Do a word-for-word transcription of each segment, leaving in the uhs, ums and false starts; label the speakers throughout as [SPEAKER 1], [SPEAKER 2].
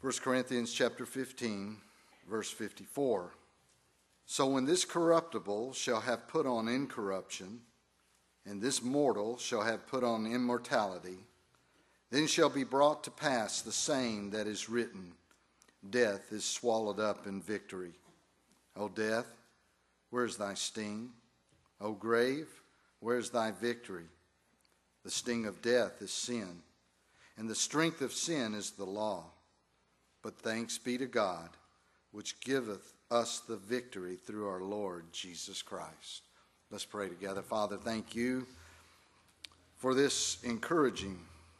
[SPEAKER 1] First Corinthians chapter fifteen, verse fifty-four. So when this corruptible shall have put on incorruption, and this mortal shall have put on immortality, then shall be brought to pass the saying that is written, Death is swallowed up in victory. O death, where's thy sting? O grave, where's thy victory? The sting of death is sin, and the strength of sin is the law. But thanks be to God, which giveth us the victory through our Lord Jesus Christ. Let's pray together. Father, thank you for this encouraging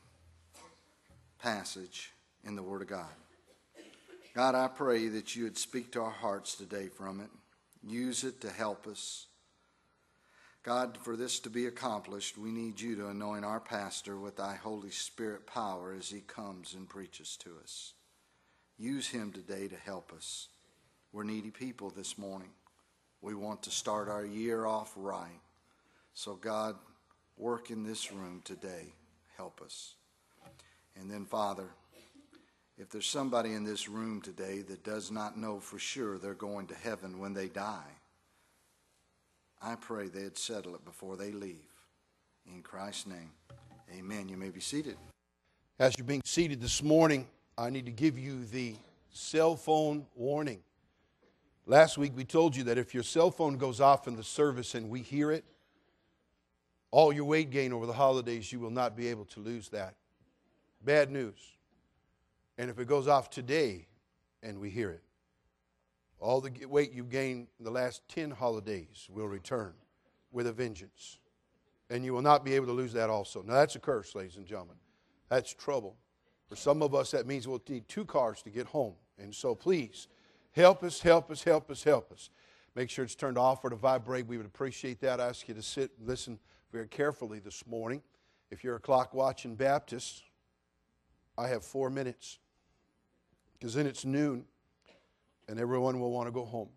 [SPEAKER 1] passage in the Word of God. God, I pray that you would speak to our hearts today from it. Use it to help us. God, for this to be accomplished, we need you to anoint our pastor with thy Holy Spirit power as he comes and preaches to us. Use him today to help us. We're needy people this morning. We want to start our year off right. So God, work in this room today. Help us. And then, Father, if there's somebody in this room today that does not know for sure they're going to heaven when they die, I pray they'd settle it before they leave. In Christ's name, amen. You may be seated.
[SPEAKER 2] As you're being seated this morning, I need to give you the cell phone warning. Last week we told you that if your cell phone goes off in the service and we hear it, all your weight gain over the holidays, you will not be able to lose that. Bad news. And if it goes off today and we hear it, all the weight you gained in the last ten holidays will return with a vengeance. And you will not be able to lose that also. Now that's a curse, ladies and gentlemen. That's trouble. For some of us, that means we'll need two cars to get home. And so please, help us, help us, help us, help us. Make sure it's turned off or to vibrate. We would appreciate that. I ask you to sit and listen very carefully this morning. If you're a clock-watching Baptist, I have four minutes. Because then it's noon, and everyone will want to go home.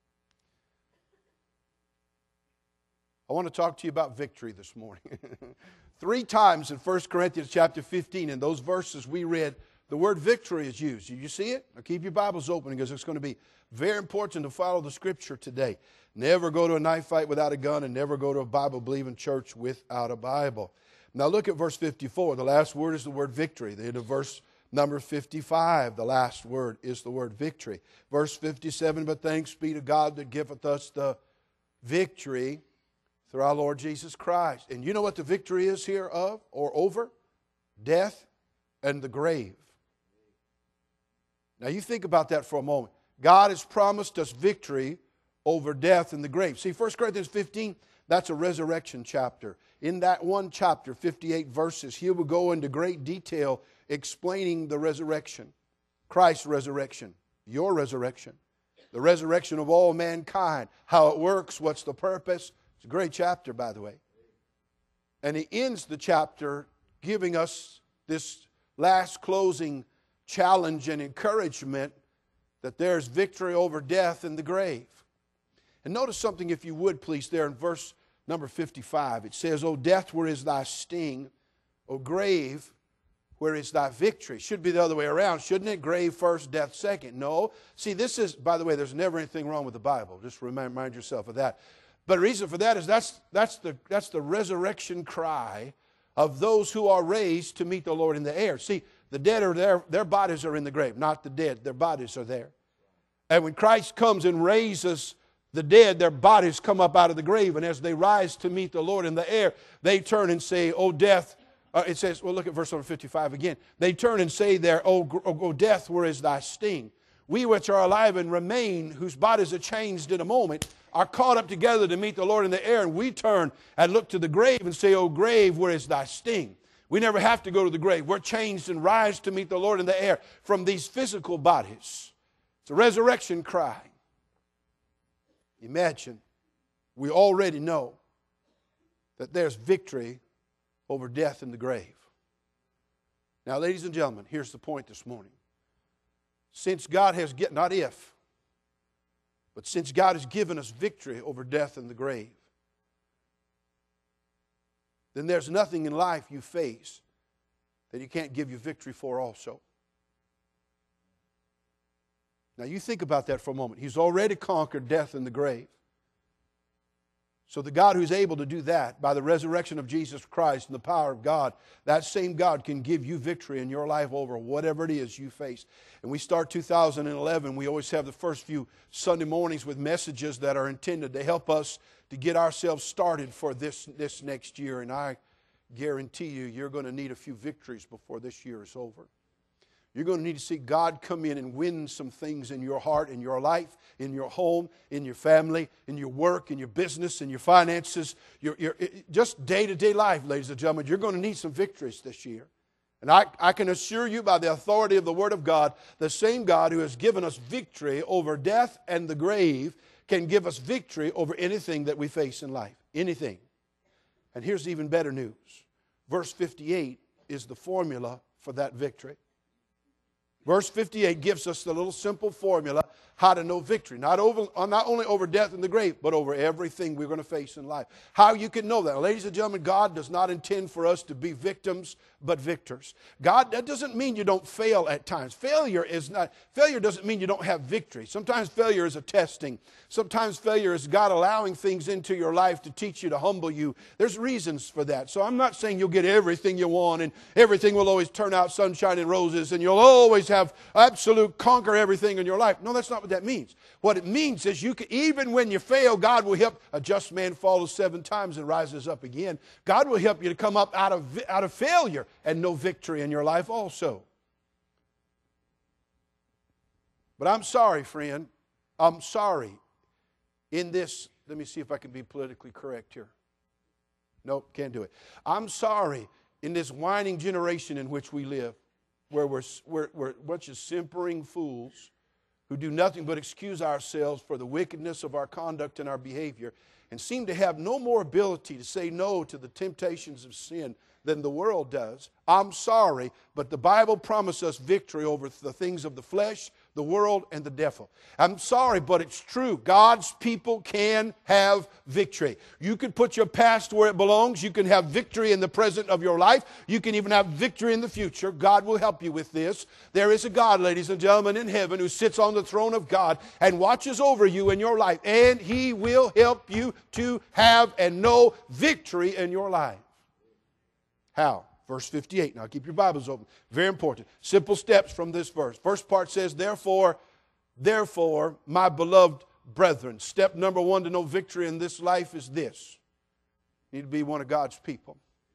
[SPEAKER 2] I want to talk to you about victory this morning. Three times in First Corinthians chapter fifteen, in those verses we read, the word victory is used. Did you see it? Now keep your Bibles open because it's going to be very important to follow the Scripture today. Never go to a knife fight without a gun, and never go to a Bible-believing church without a Bible. Now look at verse fifty-four. The last word is the word victory. The end of verse number fifty-five, the last word is the word victory. Verse fifty-seven, but thanks be to God that giveth us the victory through our Lord Jesus Christ. And you know what the victory is here of or over? Death and the grave. Now you think about that for a moment. God has promised us victory over death and the grave. See, First Corinthians fifteen, that's a resurrection chapter. In that one chapter, fifty-eight verses, he will go into great detail explaining the resurrection, Christ's resurrection, your resurrection, the resurrection of all mankind, how it works, what's the purpose. It's a great chapter, by the way. And he ends the chapter giving us this last closing challenge and encouragement that there's victory over death and the grave. And notice something, if you would, please, there in verse number fifty-five. It says, O death, where is thy sting? O grave, where is thy victory? Should be the other way around, shouldn't it? Grave first, death second. No. See, this is, by the way, there's never anything wrong with the Bible. Just remind, remind yourself of that. But the reason for that is that's, that's, the, that's the resurrection cry of those who are raised to meet the Lord in the air. See, the dead are there, their bodies are in the grave, not the dead. Their bodies are there. And when Christ comes and raises the dead, their bodies come up out of the grave. And as they rise to meet the Lord in the air, they turn and say, O death, uh, it says, well, look at verse number fifty-five again. They turn and say there, O, o, o death, where is thy sting? We which are alive and remain, whose bodies are changed in a moment, are caught up together to meet the Lord in the air. And we turn and look to the grave and say, O grave, where is thy sting? We never have to go to the grave. We're changed and rise to meet the Lord in the air from these physical bodies. It's a resurrection cry. Imagine, we already know that there's victory over death and the grave. Now, ladies and gentlemen, here's the point this morning. Since God has given, not if, but since God has given us victory over death and the grave, then there's nothing in life you face that He can't give you victory for also. Now you think about that for a moment. He's already conquered death and the grave. So the God who's able to do that by the resurrection of Jesus Christ and the power of God, that same God can give you victory in your life over whatever it is you face. And we start two thousand eleven, we always have the first few Sunday mornings with messages that are intended to help us to get ourselves started for this, this next year. And I guarantee you, you're going to need a few victories before this year is over. You're going to need to see God come in and win some things in your heart, in your life, in your home, in your family, in your work, in your business, in your finances, your, your, just day-to-day life, ladies and gentlemen. You're going to need some victories this year. And I, I can assure you by the authority of the Word of God, the same God who has given us victory over death and the grave can give us victory over anything that we face in life. Anything. And here's even better news. Verse fifty-eight is the formula for that victory. Verse fifty-eight gives us the little simple formula how to know victory. Not, over, not only over death and the grave, but over everything we're going to face in life. How you can know that. Ladies and gentlemen, God does not intend for us to be victims, but victors. God, that doesn't mean you don't fail at times. Failure is not, failure doesn't mean you don't have victory. Sometimes failure is a testing. Sometimes failure is God allowing things into your life to teach you, to humble you. There's reasons for that. So I'm not saying you'll get everything you want and everything will always turn out sunshine and roses and you'll always have absolute conquer everything in your life. No, that's not what that means. What it means is you can, even when you fail, God will help. A just man falls seven times and rises up again. God will help you to come up out of, out of failure and know victory in your life also. But I'm sorry, friend. I'm sorry. In this, let me see if I can be politically correct here. Nope, can't do it. I'm sorry in this whining generation in which we live, where we're, we're, we're a bunch of simpering fools who do nothing but excuse ourselves for the wickedness of our conduct and our behavior and seem to have no more ability to say no to the temptations of sin than the world does. I'm sorry, but the Bible promises us victory over the things of the flesh, the world, and the devil. I'm sorry, but it's true. God's people can have victory. You can put your past where it belongs. You can have victory in the present of your life. You can even have victory in the future. God will help you with this. There is a God, ladies and gentlemen, in heaven who sits on the throne of God and watches over you in your life. And He will help you to have and know victory in your life. How? Verse fifty-eight. Now keep your Bibles open. Very important. Simple steps from this verse. First part says, therefore, therefore, my beloved brethren. Step number one to know victory in this life is this. You need to be one of God's people.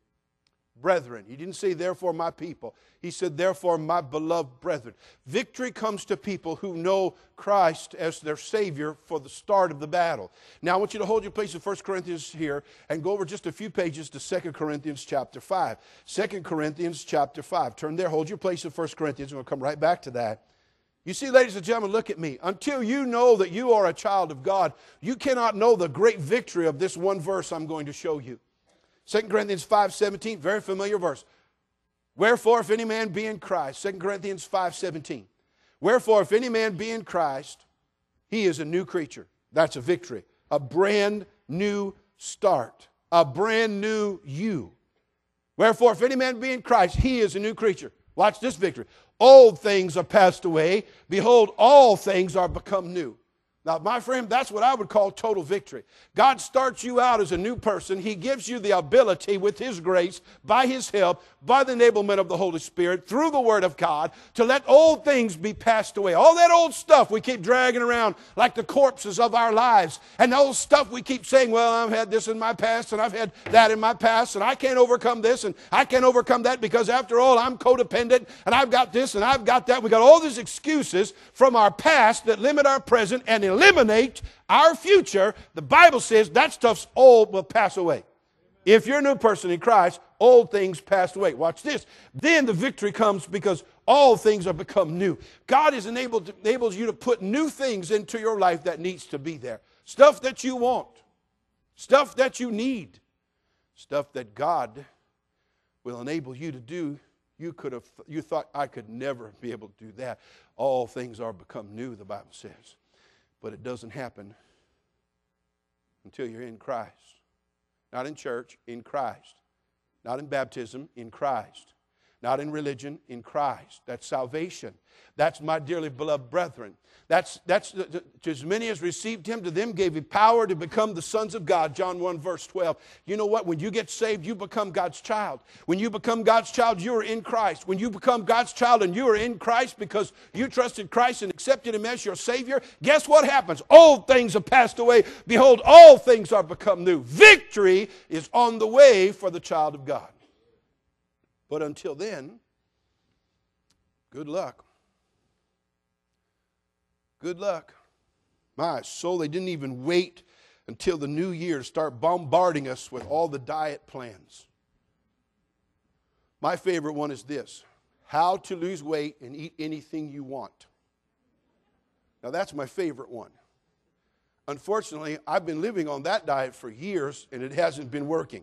[SPEAKER 2] Brethren. He didn't say, therefore, my people. He said, therefore, my beloved brethren. Victory comes to people who know Christ as their Savior for the start of the battle. Now, I want you to hold your place in First Corinthians here and go over just a few pages to Second Corinthians chapter five. Second Corinthians chapter five. Turn there, hold your place in First Corinthians. We'll come right back to that. You see, ladies and gentlemen, look at me. Until you know that you are a child of God, you cannot know the great victory of this one verse I'm going to show you. Second Corinthians five seventeen, very familiar verse. Wherefore, if any man be in Christ, Second Corinthians five seventeen. Wherefore, if any man be in Christ, he is a new creature. That's a victory. A brand new start. A brand new you. Wherefore, if any man be in Christ, he is a new creature. Watch this victory. Old things are passed away. Behold, all things are become new. Now, my friend, that's what I would call total victory. God starts you out as a new person. He gives you the ability with His grace, by His help, by the enablement of the Holy Spirit, through the Word of God, to let old things be passed away. All that old stuff we keep dragging around like the corpses of our lives. And the old stuff we keep saying, well, I've had this in my past, and I've had that in my past, and I can't overcome this, and I can't overcome that because, after all, I'm codependent, and I've got this, and I've got that. We got all these excuses from our past that limit our present and eliminate our future. The Bible says that stuff's old, will pass away. If you're a new person in Christ, old things pass away. Watch this. Then the victory comes because all things are become new. God is enabled to, enables you to put new things into your life that needs to be there. Stuff that you want. Stuff that you need. Stuff that God will enable you to do. You could have, you thought, I could never be able to do that. All things are become new, the Bible says. But it doesn't happen until you're in Christ. Not in church, in Christ. Not in baptism, in Christ. Not in religion, in Christ. That's salvation. That's my dearly beloved brethren. That's, that's the, the, to as many as received him, to them gave he power to become the sons of God. John one verse twelve. You know what? When you get saved, you become God's child. When you become God's child, you are in Christ. When you become God's child and you are in Christ because you trusted Christ and accepted him as your Savior, guess what happens? Old things have passed away. Behold, all things are become new. Victory is on the way for the child of God. But until then, good luck. Good luck. My soul, they didn't even wait until the new year to start bombarding us with all the diet plans. My favorite one is this: how to lose weight and eat anything you want. Now that's my favorite one. Unfortunately, I've been living on that diet for years and it hasn't been working.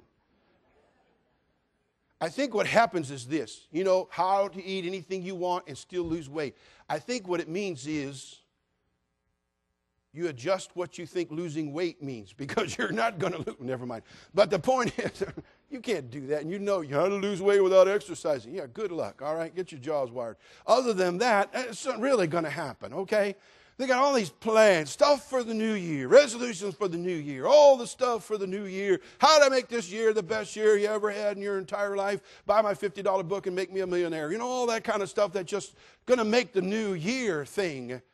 [SPEAKER 2] I think what happens is this, you know, how to eat anything you want and still lose weight. I think what it means is you adjust what you think losing weight means, because you're not going to lose. Never mind. But the point is, you can't do that. And you know you how to lose weight without exercising. Yeah, good luck. All right, get your jaws wired. Other than that, it's not really going to happen, okay? They got all these plans, stuff for the new year, resolutions for the new year, all the stuff for the new year. How to make this year the best year you ever had in your entire life. Buy my fifty dollar book and make me a millionaire. You know, all that kind of stuff that's just going to make the new year thing.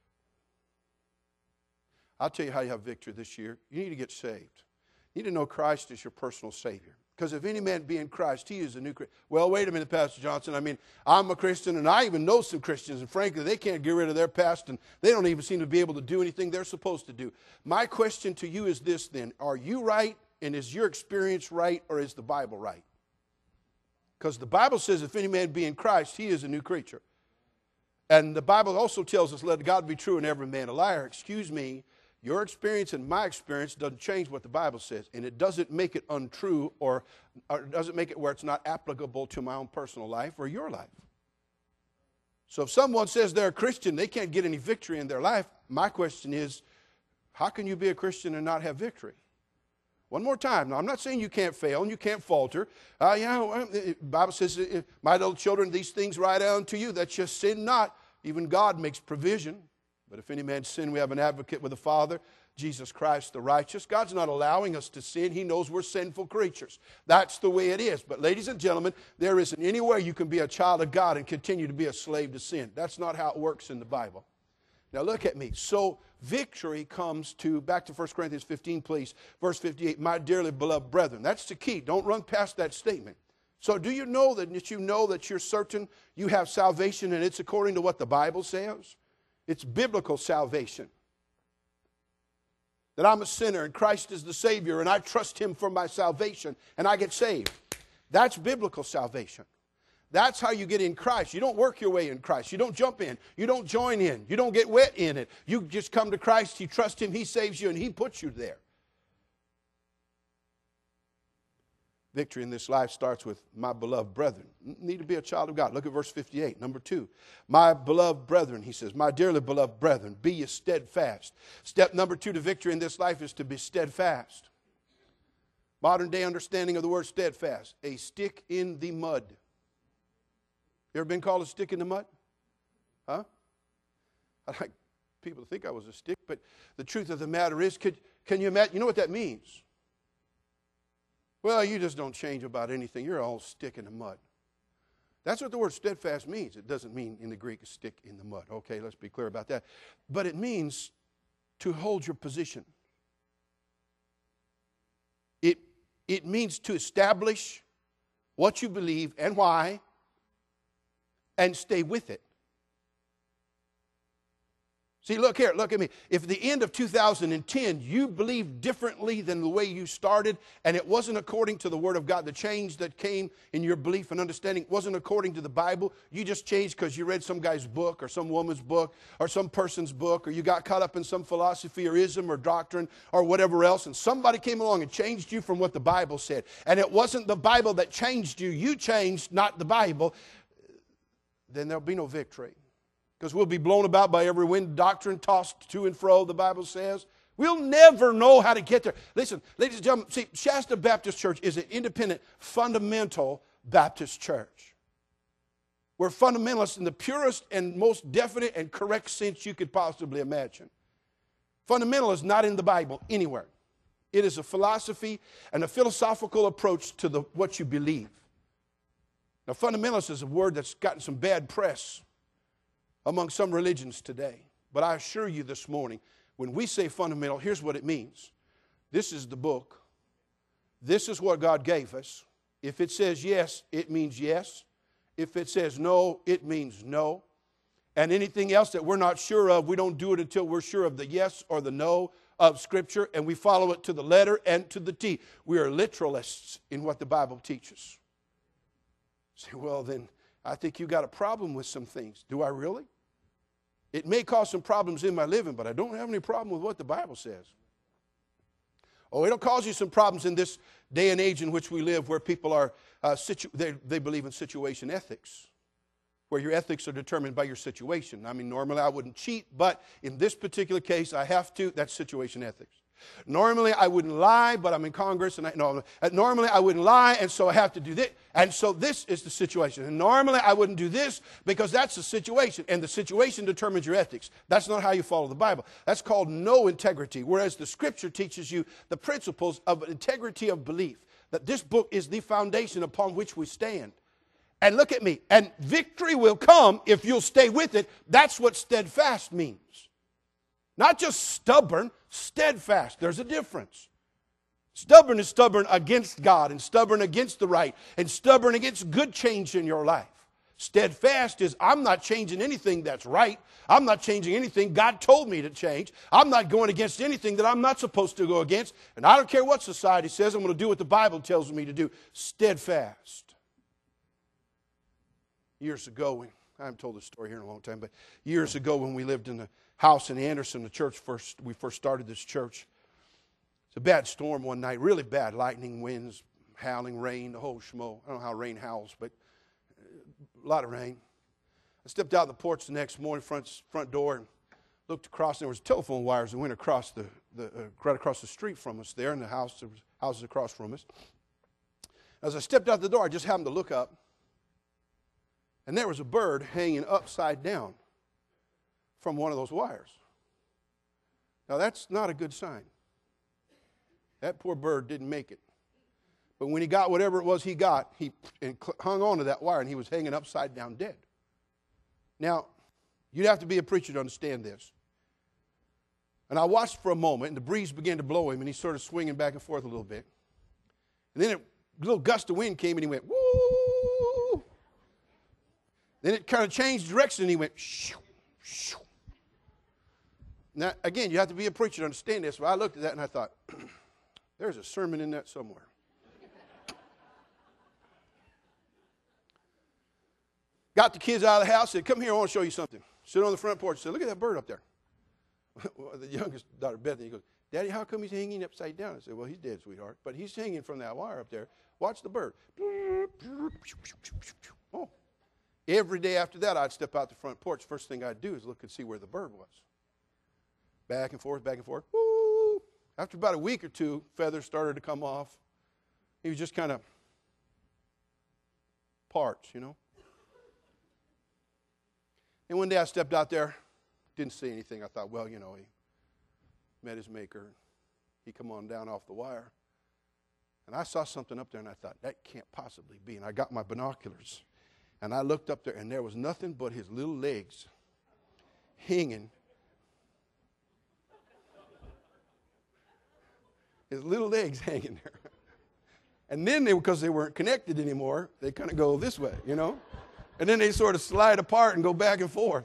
[SPEAKER 2] I'll tell you how you have victory this year. You need to get saved. You need to know Christ is your personal Savior. Because if any man be in Christ, he is a new Christian. Well, wait a minute, Pastor Johnson. I mean, I'm a Christian, and I even know some Christians, and frankly, they can't get rid of their past, and they don't even seem to be able to do anything they're supposed to do. My question to you is this then: are you right, and is your experience right, or is the Bible right? Because the Bible says if any man be in Christ, he is a new creature. And the Bible also tells us, let God be true and every man a liar. Excuse me. Your experience and my experience doesn't change what the Bible says, and it doesn't make it untrue, or, or doesn't make it where it's not applicable to my own personal life or your life. So if someone says they're a Christian, they can't get any victory in their life, my question is, how can you be a Christian and not have victory? One more time. Now, I'm not saying you can't fail and you can't falter. Uh, you know, the Bible says, my little children, these things write unto you, that you sin not. Even God makes provision. But if any man sin, we have an advocate with the Father, Jesus Christ the righteous. God's not allowing us to sin. He knows we're sinful creatures. That's the way it is. But ladies and gentlemen, there isn't any way you can be a child of God and continue to be a slave to sin. That's not how it works in the Bible. Now look at me. So victory comes to, back to First Corinthians fifteen, please. Verse fifty-eight, my dearly beloved brethren. That's the key. Don't run past that statement. So do you know that, that you know that you're certain you have salvation and it's according to what the Bible says? It's biblical salvation. That I'm a sinner and Christ is the Savior and I trust Him for my salvation and I get saved. That's biblical salvation. That's how you get in Christ. You don't work your way in Christ. You don't jump in. You don't join in. You don't get wet in it. You just come to Christ, you trust Him, He saves you, and He puts you there. Victory in this life starts with my beloved brethren. You need to be a child of God. Look at verse fifty-eight, number two. My beloved brethren, he says, my dearly beloved brethren, be ye steadfast. Step number two to victory in this life is to be steadfast. Modern day understanding of the word steadfast, a stick in the mud. You ever been called a stick in the mud? Huh? I like people to think I was a stick, but the truth of the matter is, could, can you imagine, you know what that means? Well, you just don't change about anything. You're all stick in the mud. That's what the word steadfast means. It doesn't mean in the Greek a stick in the mud. Okay, let's be clear about that. But it means to hold your position. It, it means to establish what you believe and why and stay with it. See, look here, look at me. If at the end of two thousand ten you believed differently than the way you started, and it wasn't according to the Word of God, the change that came in your belief and understanding wasn't according to the Bible, you just changed because you read some guy's book or some woman's book or some person's book, or you got caught up in some philosophy or ism or doctrine or whatever else, and somebody came along and changed you from what the Bible said, and it wasn't the Bible that changed you, you changed, not the Bible, then there'll be no victory. Because we'll be blown about by every wind doctrine, tossed to and fro, the Bible says. We'll never know how to get there. Listen, ladies and gentlemen, see, Shasta Baptist Church is an independent, fundamental Baptist church. We're fundamentalists in the purest and most definite and correct sense you could possibly imagine. Fundamental is not in the Bible anywhere. It is a philosophy and a philosophical approach to the, what you believe. Now, fundamentalist is a word that's gotten some bad press among some religions today. But I assure you this morning, when we say fundamental, here's what it means. This is the book. This is what God gave us. If it says yes, it means yes. If it says no, it means no. And anything else that we're not sure of, we don't do it until we're sure of the yes or the no of Scripture, and we follow it to the letter and to the T. We are literalists in what the Bible teaches. Say, well, then I think you got a problem with some things. Do I really? It may cause some problems in my living, but I don't have any problem with what the Bible says. Oh, it'll cause you some problems in this day and age in which we live, where people are, uh, situ- they, they believe in situation ethics, where your ethics are determined by your situation. I mean, normally I wouldn't cheat, but in this particular case, I have to. That's situation ethics. Normally I wouldn't lie, but I'm in Congress, and I, no, normally I wouldn't lie, and so I have to do this. And so this is the situation. And normally I wouldn't do this because that's the situation, and the situation determines your ethics. That's not how you follow the Bible. That's called no integrity, whereas the Scripture teaches you the principles of integrity of belief, that this book is the foundation upon which we stand. And look at me, and victory will come if you'll stay with it. That's what steadfast means. Not just stubborn, steadfast. There's a difference. Stubborn is stubborn against God, and stubborn against the right, and stubborn against good change in your life. Steadfast is, I'm not changing anything that's right. I'm not changing anything God told me to change. I'm not going against anything that I'm not supposed to go against. And I don't care what society says, I'm going to do what the Bible tells me to do. Steadfast. Years ago, when, I haven't told this story here in a long time, but years ago when we lived in the house in Anderson, the church first, we first started this church. It's a bad storm one night, really bad, lightning, winds, howling, rain, the whole schmo. I don't know how rain howls, but a lot of rain. I stepped out on the porch the next morning, front, front door, and looked across, and there was telephone wires that went across the, the uh, right across the street from us there in the house. There was houses across from us. As I stepped out the door, I just happened to look up, and there was a bird hanging upside down from one of those wires. Now, that's not a good sign. That poor bird didn't make it. But when he got whatever it was he got, he hung on to that wire, and he was hanging upside down dead. Now, you'd have to be a preacher to understand this. And I watched for a moment, and the breeze began to blow him, and he started swinging back and forth a little bit. And then a little gust of wind came, and he went, woo! Then it kind of changed direction, and he went, shoo, shoo. Now, again, you have to be a preacher to understand this. But I looked at that, and I thought, there's a sermon in that somewhere. Got the kids out of the house, said, come here, I want to show you something. Sit on the front porch, said, look at that bird up there. Well, the youngest daughter, Bethany, goes, Daddy, how come he's hanging upside down? I said, well, he's dead, sweetheart. But he's hanging from that wire up there. Watch the bird. Oh. Every day after that, I'd step out the front porch. First thing I'd do is look and see where the bird was. Back and forth, back and forth. Woo! After about a week or two, feathers started to come off. He was just kind of parts, you know. And one day I stepped out there, didn't see anything. I thought, well, you know, he met his maker. He come on down off the wire. And I saw something up there, and I thought, that can't possibly be. And I got my binoculars, and I looked up there, and there was nothing but his little legs hanging. His little legs hanging there. And then, they, because they weren't connected anymore, they kind of go this way, you know. And then they sort of slide apart and go back and forth.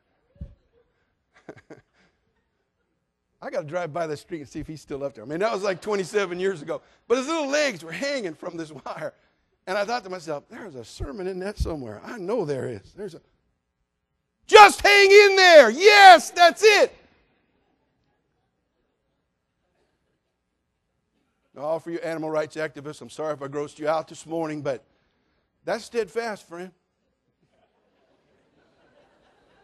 [SPEAKER 2] I got to drive by the street and see if he's still up there. I mean, that was like twenty-seven years ago. But his little legs were hanging from this wire. And I thought to myself, there's a sermon in that somewhere. I know there is. There's a. Just hang in there. Yes, that's it. Now, all for you animal rights activists, I'm sorry if I grossed you out this morning, but that's steadfast, friend.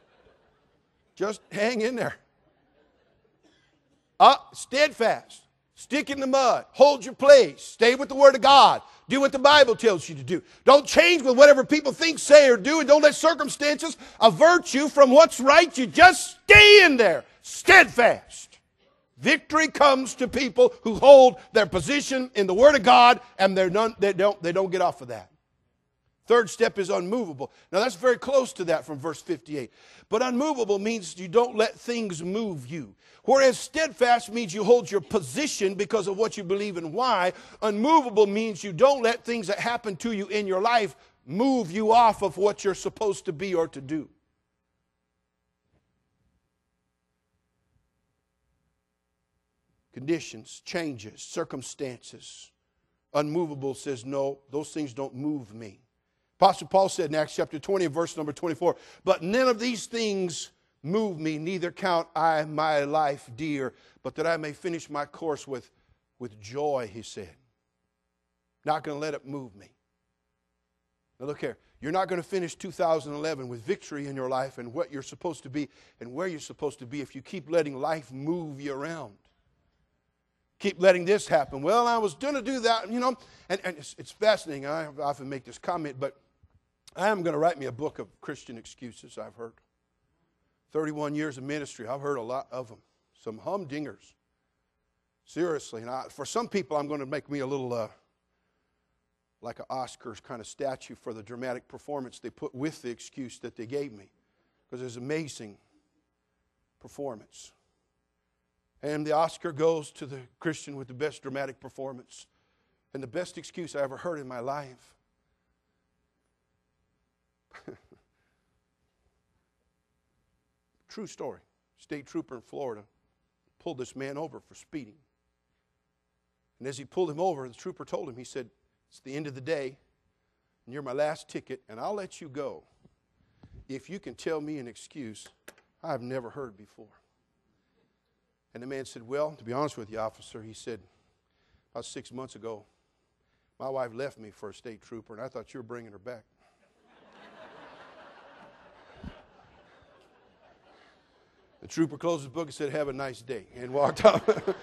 [SPEAKER 2] Just hang in there. Uh, steadfast. Stick in the mud. Hold your place. Stay with the Word of God. Do what the Bible tells you to do. Don't change with whatever people think, say, or do, and don't let circumstances avert you from what's right. You just stay in there, steadfast. Victory comes to people who hold their position in the Word of God, and they're none, they, don't, they don't get off of that. Third step is unmovable. Now that's very close to that from verse fifty-eight. But unmovable means you don't let things move you. Whereas steadfast means you hold your position because of what you believe and why. Unmovable means you don't let things that happen to you in your life move you off of what you're supposed to be or to do. Conditions, changes, circumstances. Unmovable says, no, those things don't move me. Apostle Paul said in Acts chapter twenty, verse number twenty-four, but none of these things move me, neither count I my life dear, but that I may finish my course with, with joy, he said. Not going to let it move me. Now look here, you're not going to finish two thousand eleven with victory in your life and what you're supposed to be and where you're supposed to be if you keep letting life move you around. Keep letting this happen. Well, I was going to do that, you know, and, and it's, it's fascinating. I often make this comment, but I am going to write me a book of Christian excuses, I've heard. thirty-one years of ministry, I've heard a lot of them. Some humdingers. Seriously. And I, for some people, I'm going to make me a little, uh, like an Oscars kind of statue for the dramatic performance they put with the excuse that they gave me. Because it's amazing performance. And the Oscar goes to the Christian with the best dramatic performance and the best excuse I ever heard in my life. True story. State trooper in Florida pulled this man over for speeding. And as he pulled him over, the trooper told him, he said, it's the end of the day, and you're my last ticket, and I'll let you go if you can tell me an excuse I've never heard before. And the man said, well, to be honest with you, officer, he said, about six months ago, my wife left me for a state trooper, and I thought you were bringing her back. The trooper closed his book and said, have a nice day, and walked off.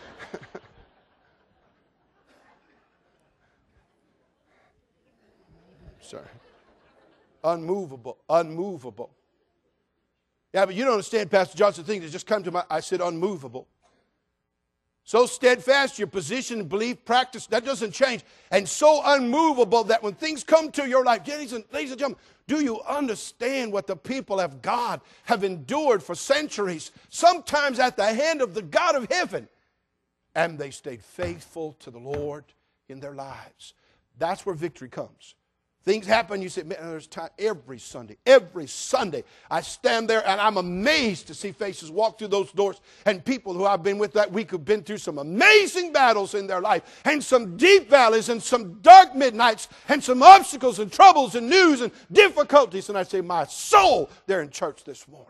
[SPEAKER 2] Sorry. Unmovable, unmovable. Yeah, but you don't understand, Pastor Johnson, things that just come to my, I said unmovable. So steadfast, your position, belief, practice, that doesn't change. And so unmovable that when things come to your life, ladies and, ladies and gentlemen, do you understand what the people of God have endured for centuries, sometimes at the hand of the God of heaven? And they stayed faithful to the Lord in their lives. That's where victory comes. Things happen, you say, man, there's time every Sunday, every Sunday. I stand there and I'm amazed to see faces walk through those doors and people who I've been with that week have been through some amazing battles in their life and some deep valleys and some dark midnights and some obstacles and troubles and news and difficulties. And I say, my soul, they're in church this morning.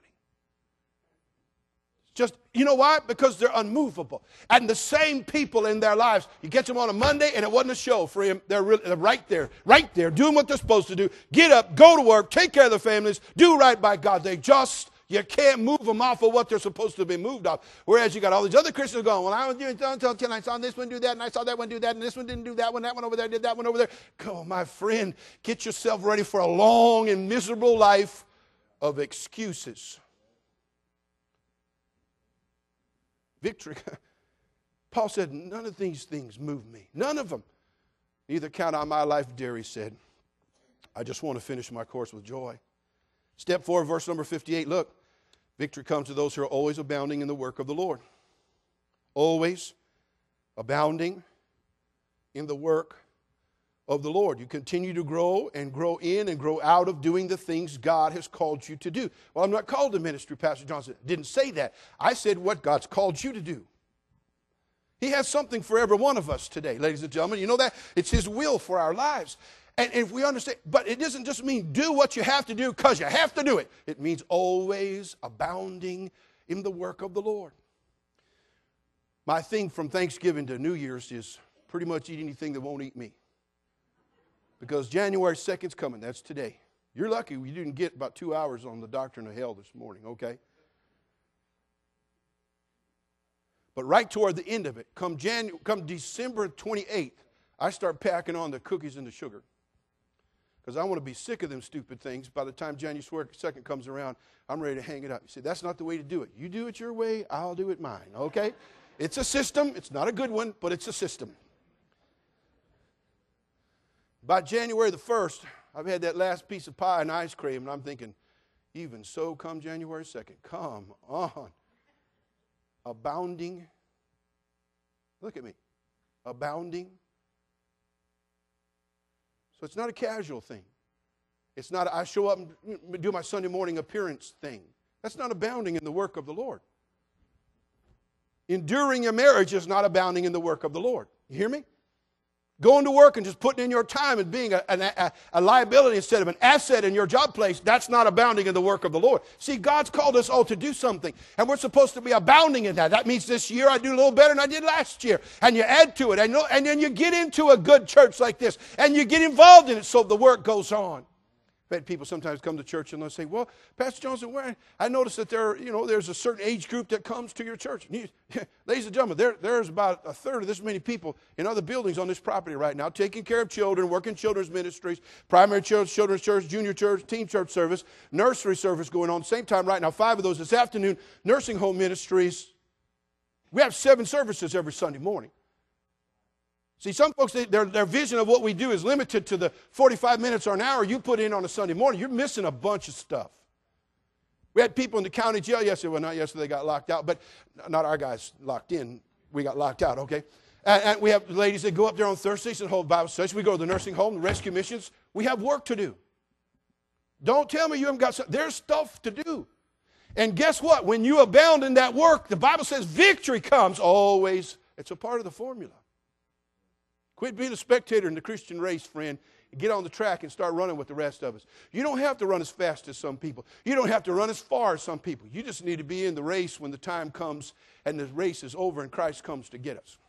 [SPEAKER 2] Just, you know why? Because they're unmovable. And the same people in their lives, you get them on a Monday and it wasn't a show for him. They're, really, they're right there, right there, doing what they're supposed to do. Get up, go to work, take care of their families, do right by God. They just, you can't move them off of what they're supposed to be moved off. Whereas you got all these other Christians going, well, I was doing until I saw this one do that, and I saw that one do that, and this one didn't do that one, that one over there did that one over there. Come, my friend, get yourself ready for a long and miserable life of excuses. Victory. Paul said, none of these things move me. None of them. Neither count I my life dear, he said. I just want to finish my course with joy. Step four, verse number fifty-eight. Look, victory comes to those who are always abounding in the work of the Lord. Always abounding in the work of the Lord. You continue to grow and grow in and grow out of doing the things God has called you to do. Well, I'm not called to ministry, Pastor Johnson. Didn't say that. I said what God's called you to do. He has something for every one of us today, ladies and gentlemen. You know that? It's His will for our lives. And if we understand, but it doesn't just mean do what you have to do because you have to do it. It means always abounding in the work of the Lord. My thing from Thanksgiving to New Year's is pretty much eat anything that won't eat me. Because January second is coming. That's today. You're lucky you didn't get about two hours on the doctrine of hell this morning, okay? But right toward the end of it, come, Janu- come December twenty-eighth, I start packing on the cookies and the sugar. Because I want to be sick of them stupid things. By the time January second comes around, I'm ready to hang it up. You see, that's not the way to do it. You do it your way, I'll do it mine, okay? It's a system. It's not a good one, but it's a system. By January the first, I've had that last piece of pie and ice cream, and I'm thinking, even so, come January second, come on. Abounding. Look at me. Abounding. So it's not a casual thing. It's not a, I show up and do my Sunday morning appearance thing. That's not abounding in the work of the Lord. Enduring a marriage is not abounding in the work of the Lord. You hear me? Going to work and just putting in your time and being a, a, a liability instead of an asset in your job place, that's not abounding in the work of the Lord. See, God's called us all to do something, and we're supposed to be abounding in that. That means this year I do a little better than I did last year. And you add to it, and, and then you get into a good church like this, and you get involved in it so the work goes on. I've had people sometimes come to church and they'll say, well, Pastor Johnson, where I noticed that there, you know, there's a certain age group that comes to your church. You, ladies and gentlemen, there, there's about a third of this many people in other buildings on this property right now, taking care of children, working children's ministries, primary church, children's church, junior church, teen church service, nursery service going on at the same time right now. Five of those this afternoon, nursing home ministries. We have seven services every Sunday morning. See, some folks, they, their, their vision of what we do is limited to the forty-five minutes or an hour you put in on a Sunday morning. You're missing a bunch of stuff. We had people in the county jail yesterday. Well, not yesterday, they got locked out, but not our guys locked in. We got locked out, okay? And, and we have ladies that go up there on Thursdays and hold Bible studies. We go to the nursing home, the rescue missions. We have work to do. Don't tell me you haven't got something. There's stuff to do. And guess what? When you abound in that work, the Bible says victory comes always. It's a part of the formula. Quit being a spectator in the Christian race, friend. Get on the track and start running with the rest of us. You don't have to run as fast as some people. You don't have to run as far as some people. You just need to be in the race when the time comes and the race is over and Christ comes to get us.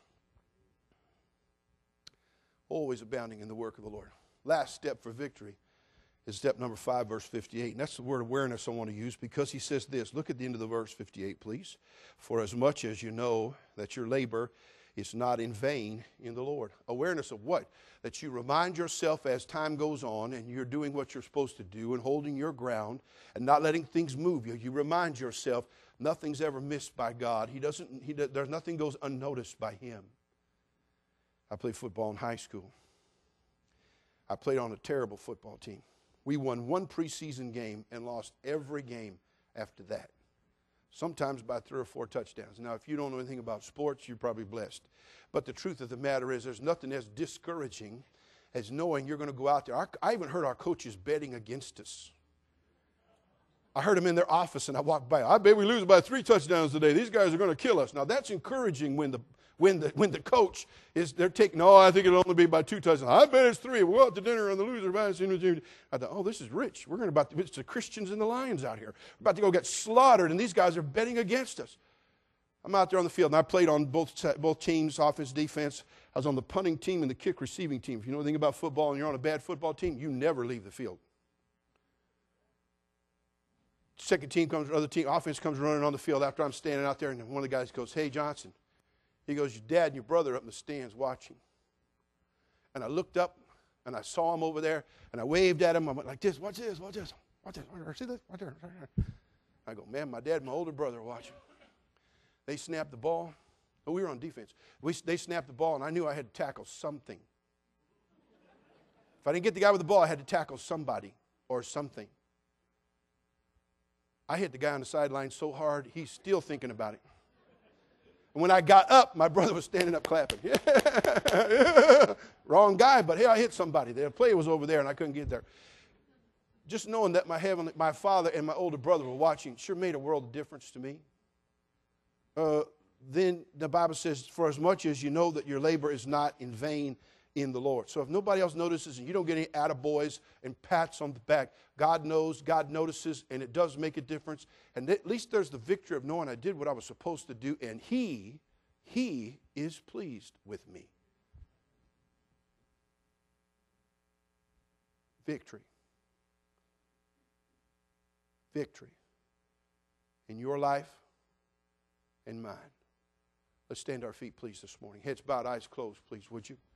[SPEAKER 2] Always abounding in the work of the Lord. Last step for victory is step number five, verse fifty-eight. And that's the word awareness I want to use because he says this. Look at the end of the verse fifty-eight, please. For as much as you know that your labor is not in vain in the Lord. Awareness of what? That you remind yourself as time goes on and you're doing what you're supposed to do and holding your ground and not letting things move you. You remind yourself nothing's ever missed by God. He doesn't, he, there's nothing goes unnoticed by Him. I played football in high school. I played on a terrible football team. We won one preseason game and lost every game after that. Sometimes by three or four touchdowns. Now, if you don't know anything about sports, you're probably blessed. But the truth of the matter is there's nothing as discouraging as knowing you're going to go out there. Our, I even heard our coaches betting against us. I heard them in their office, and I walked by. I bet we lose by three touchdowns today. These guys are going to kill us. Now, that's encouraging when the when the when the coach is, they're taking, oh, I think it'll only be by two touchdowns. I bet it's three. We'll go out to dinner on the loser. I thought, oh, this is rich. We're going to about, to, it's the Christians and the Lions out here. We're about to go get slaughtered, and these guys are betting against us. I'm out there on the field, and I played on both both teams, offense, defense. I was on the punting team and the kick receiving team. If you know anything about football and you're on a bad football team, you never leave the field. Second team comes, other team, offense comes running on the field after I'm standing out there, and one of the guys goes, hey, Johnson. He goes, your dad and your brother are up in the stands watching. And I looked up, and I saw him over there, and I waved at him. I went like this, watch this, watch this, watch this, see this, watch this. I go, man, my dad and my older brother are watching. They snapped the ball. Oh, we were on defense. We, they snapped the ball, and I knew I had to tackle something. If I didn't get the guy with the ball, I had to tackle somebody or something. I hit the guy on the sideline so hard, he's still thinking about it. And when I got up, my brother was standing up clapping. Yeah, yeah. Wrong guy, but hey, I hit somebody. The play was over there, and I couldn't get there. Just knowing that my heavenly, my father and my older brother were watching sure made a world of difference to me. Uh, then the Bible says, for as much as you know that your labor is not in vain in the Lord. So if nobody else notices and you don't get any attaboys and pats on the back, God knows, God notices, and it does make a difference. And at least there's the victory of knowing I did what I was supposed to do, and He, He is pleased with me. Victory. Victory. In your life and mine. Let's stand to our feet, please, this morning. Heads bowed, eyes closed, please, would you?